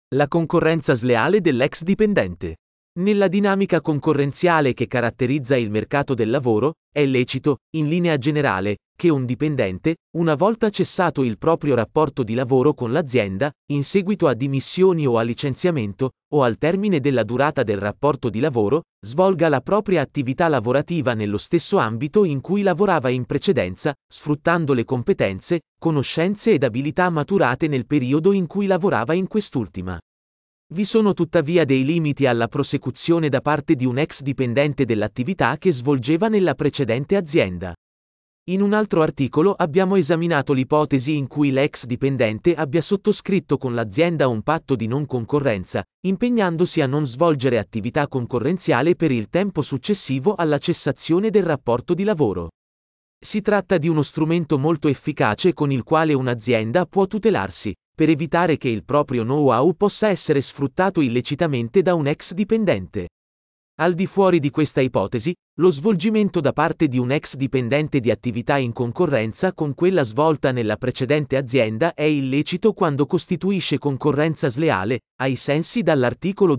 La concorrenza sleale dell'ex dipendente. Nella dinamica concorrenziale che caratterizza il mercato del lavoro, è lecito, in linea generale, che un dipendente, una volta cessato il proprio rapporto di lavoro con l'azienda, in seguito a dimissioni o a licenziamento, o al termine della durata del rapporto di lavoro, svolga la propria attività lavorativa nello stesso ambito in cui lavorava in precedenza, sfruttando le competenze, conoscenze ed abilità maturate nel periodo in cui lavorava in quest'ultima. Vi sono tuttavia dei limiti alla prosecuzione da parte di un ex dipendente dell'attività che svolgeva nella precedente azienda. In un altro articolo abbiamo esaminato l'ipotesi in cui l'ex dipendente abbia sottoscritto con l'azienda un patto di non concorrenza, impegnandosi a non svolgere attività concorrenziale per il tempo successivo alla cessazione del rapporto di lavoro. Si tratta di uno strumento molto efficace con il quale un'azienda può tutelarsi, per evitare che il proprio know-how possa essere sfruttato illecitamente da un ex dipendente. Al di fuori di questa ipotesi, lo svolgimento da parte di un ex dipendente di attività in concorrenza con quella svolta nella precedente azienda è illecito quando costituisce concorrenza sleale, ai sensi dall'articolo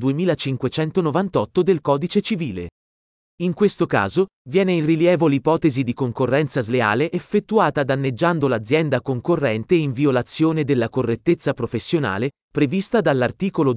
2598 del Codice Civile. In questo caso, viene in rilievo l'ipotesi di concorrenza sleale effettuata danneggiando l'azienda concorrente in violazione della correttezza professionale, prevista dall'articolo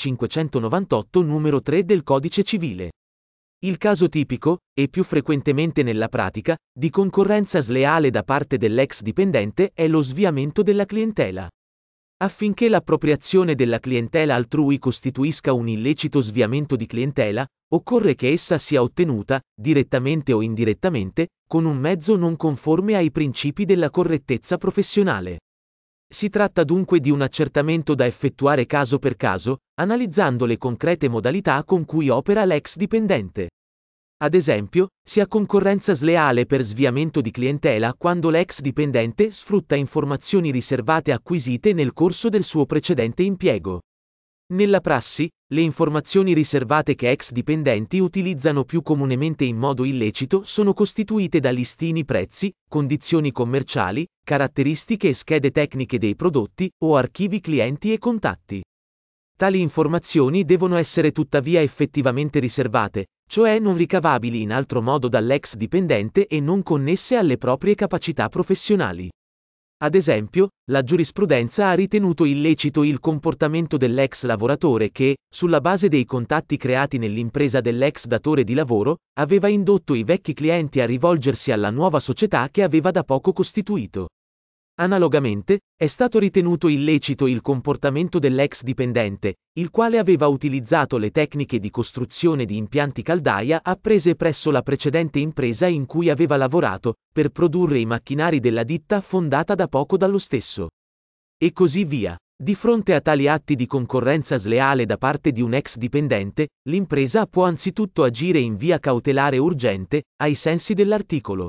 2598 numero 3 del Codice Civile. Il caso tipico, e più frequentemente nella pratica, di concorrenza sleale da parte dell'ex dipendente è lo sviamento della clientela. Affinché l'appropriazione della clientela altrui costituisca un illecito sviamento di clientela, occorre che essa sia ottenuta, direttamente o indirettamente, con un mezzo non conforme ai principi della correttezza professionale. Si tratta dunque di un accertamento da effettuare caso per caso, analizzando le concrete modalità con cui opera l'ex dipendente. Ad esempio, si ha concorrenza sleale per sviamento di clientela quando l'ex dipendente sfrutta informazioni riservate acquisite nel corso del suo precedente impiego. Nella prassi, le informazioni riservate che ex dipendenti utilizzano più comunemente in modo illecito sono costituite da listini prezzi, condizioni commerciali, caratteristiche e schede tecniche dei prodotti, o archivi clienti e contatti. Tali informazioni devono essere tuttavia effettivamente riservate, cioè non ricavabili in altro modo dall'ex dipendente e non connesse alle proprie capacità professionali. Ad esempio, la giurisprudenza ha ritenuto illecito il comportamento dell'ex lavoratore che, sulla base dei contatti creati nell'impresa dell'ex datore di lavoro, aveva indotto i vecchi clienti a rivolgersi alla nuova società che aveva da poco costituito. Analogamente, è stato ritenuto illecito il comportamento dell'ex dipendente, il quale aveva utilizzato le tecniche di costruzione di impianti caldaia apprese presso la precedente impresa in cui aveva lavorato, per produrre i macchinari della ditta fondata da poco dallo stesso. E così via. Di fronte a tali atti di concorrenza sleale da parte di un ex dipendente, l'impresa può anzitutto agire in via cautelare urgente, ai sensi dell'articolo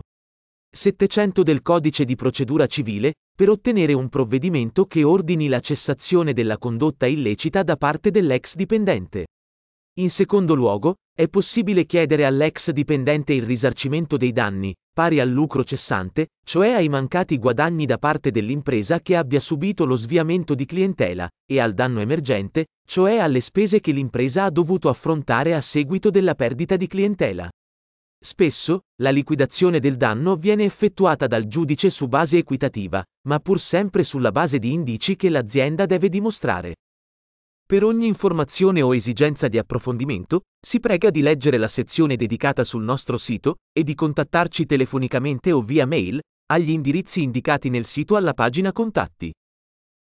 700 del Codice di procedura civile, per ottenere un provvedimento che ordini la cessazione della condotta illecita da parte dell'ex dipendente. In secondo luogo, è possibile chiedere all'ex dipendente il risarcimento dei danni, pari al lucro cessante, cioè ai mancati guadagni da parte dell'impresa che abbia subito lo sviamento di clientela, e al danno emergente, cioè alle spese che l'impresa ha dovuto affrontare a seguito della perdita di clientela. Spesso, la liquidazione del danno viene effettuata dal giudice su base equitativa, ma pur sempre sulla base di indici che l'azienda deve dimostrare. Per ogni informazione o esigenza di approfondimento, si prega di leggere la sezione dedicata sul nostro sito e di contattarci telefonicamente o via mail, agli indirizzi indicati nel sito alla pagina Contatti.